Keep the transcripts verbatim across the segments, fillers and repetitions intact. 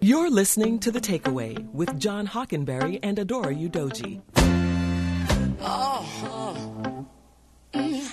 You're listening to The Takeaway with John Hockenberry and Adora Udoji. Oh, mm.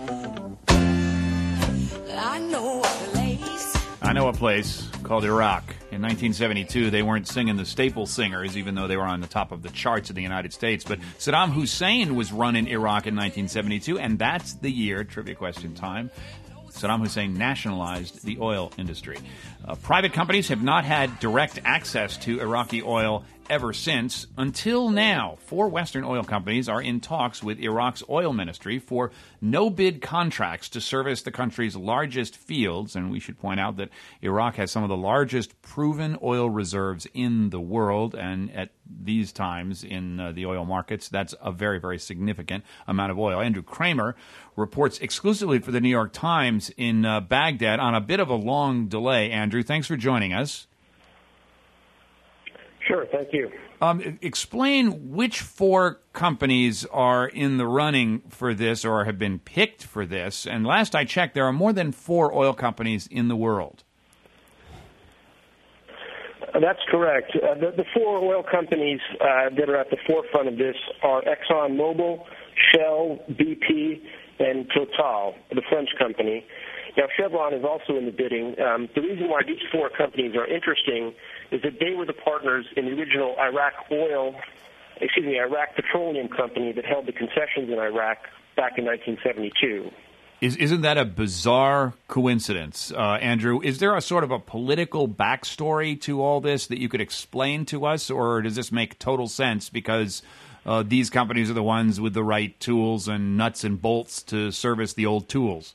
I know a place. I know a place called Iraq. In nineteen seventy-two, they weren't singing the Staple Singers, even though they were on the top of the charts in the United States. But Saddam Hussein was running Iraq in nineteen seventy-two, and that's the year, trivia question time, Saddam Hussein nationalized the oil industry. Uh, private companies have not had direct access to Iraqi oil ever since. Until now, four Western oil companies are in talks with Iraq's oil ministry for no-bid contracts to service the country's largest fields. And we should point out that Iraq has some of the largest proven oil reserves in the world. And at these times in uh, the oil markets, that's a very, very significant amount of oil. Andrew Kramer reports exclusively for the New York Times in uh, Baghdad on a bit of a long delay. Andrew, thanks for joining us. Sure, thank you. Um, explain which four companies are in the running for this or have been picked for this. And last I checked, there are more than four oil companies in the world. Uh, that's correct. Uh, the, the four oil companies uh, that are at the forefront of this are ExxonMobil, Shell, B P, and Total, the French company. Now, Chevron is also in the bidding. Um, the reason why these four companies are interesting is that they were the partners in the original Iraq Oil, excuse me, Iraq Petroleum Company that held the concessions in Iraq back in nineteen seventy-two. Is, isn't that a bizarre coincidence, uh, Andrew? Is there a sort of a political backstory to all this that you could explain to us, or does this make total sense because uh, these companies are the ones with the right tools and nuts and bolts to service the old tools?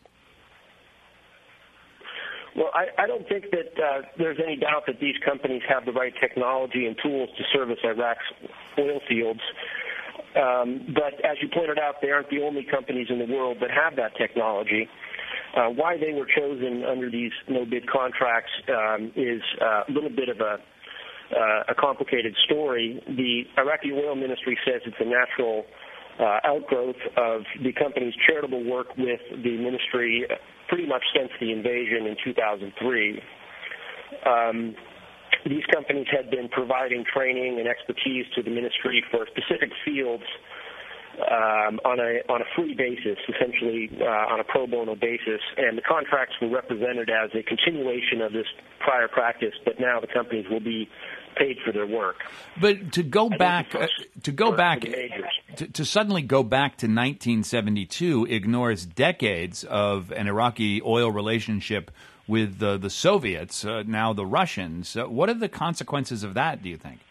Well, I, I don't think that uh, there's any doubt that these companies have the right technology and tools to service Iraq's oil fields. Um, but as you pointed out, they aren't the only companies in the world that have that technology. Uh, why they were chosen under these no-bid contracts um, is uh, a little bit of a, uh, a complicated story. The Iraqi oil ministry says it's a natural uh, outgrowth of the company's charitable work with the ministry pretty much since the invasion in two thousand three. Um, these companies had been providing training and expertise to the ministry for specific fields um, on a on a free basis, essentially uh, on a pro bono basis, and the contracts were represented as a continuation of this prior practice, but now the companies will be paid for their work. But to go back, uh, to go back, to, to suddenly go back to nineteen seventy-two ignores decades of an Iraqi oil relationship with uh, the Soviets, uh, now the Russians. Uh, what are the consequences of that, do you think?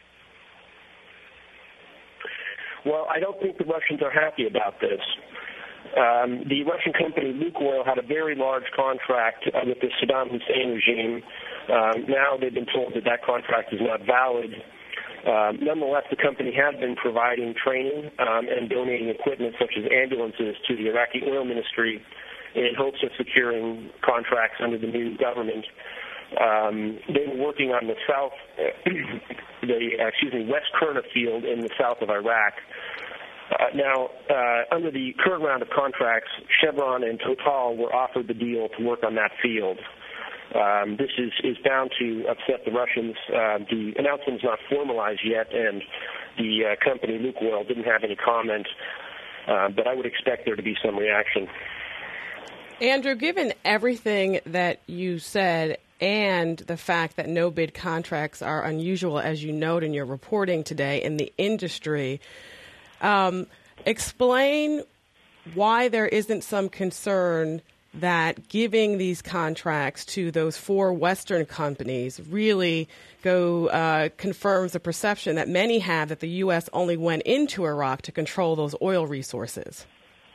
Well, I don't think the Russians are happy about this. Um, the Russian company Lukoil had a very large contract uh, with the Saddam Hussein regime. Um, now they've been told that that contract is not valid. Um, nonetheless, the company has been providing training um, and donating equipment such as ambulances to the Iraqi oil ministry in hopes of securing contracts under the new government. Um, they were working on the south, uh, the uh, excuse me, West Kurna field in the south of Iraq. Uh, now, uh, under the current round of contracts, Chevron and Total were offered the deal to work on that field. Um, this is, is bound to upset the Russians. Uh, the announcement is not formalized yet, and the uh, company, Lukoil, didn't have any comment, uh, but I would expect there to be some reaction. Andrew, given everything that you said and the fact that no-bid contracts are unusual, as you note in your reporting today in the industry, um, explain why there isn't some concern that giving these contracts to those four Western companies really go uh, confirms the perception that many have that the U S only went into Iraq to control those oil resources.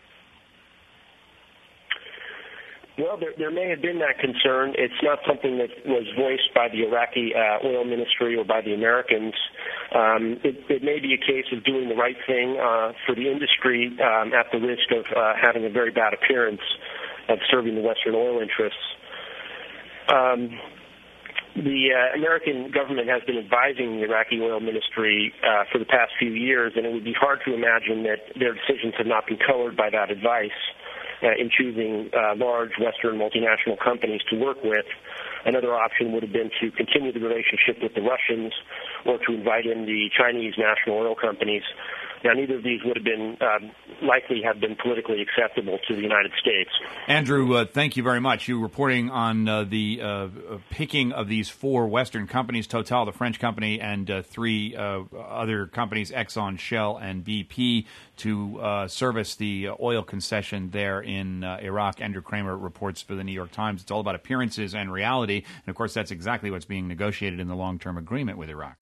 Well, there, there may have been that concern. It's not something that was voiced by the Iraqi uh, oil ministry or by the Americans. Um, it, it may be a case of doing the right thing uh, for the industry um, at the risk of uh, having a very bad appearance of serving the Western oil interests. Um, the uh, American government has been advising the Iraqi oil ministry uh, for the past few years, and it would be hard to imagine that their decisions have not been colored by that advice uh, in choosing uh, large Western multinational companies to work with. Another option would have been to continue the relationship with the Russians or to invite in the Chinese national oil companies. Now, neither of these would have been um, likely have been politically acceptable to the United States. Andrew, uh, thank you very much. You reporting on uh, the uh, picking of these four Western companies, Total, the French company, and uh, three uh, other companies, Exxon, Shell, and B P, to uh, service the oil concession there in uh, Iraq. Andrew Kramer reports for the New York Times. It's all about appearances and reality. And, of course, that's exactly what's being negotiated in the long-term agreement with Iraq.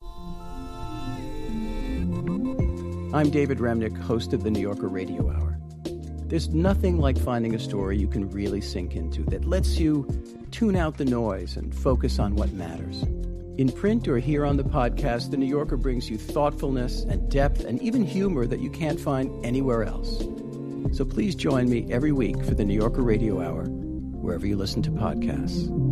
I'm David Remnick, host of the New Yorker Radio Hour. There's nothing like finding a story you can really sink into that lets you tune out the noise and focus on what matters. In print or here on the podcast, The New Yorker brings you thoughtfulness and depth and even humor that you can't find anywhere else. So please join me every week for the New Yorker Radio Hour, wherever you listen to podcasts.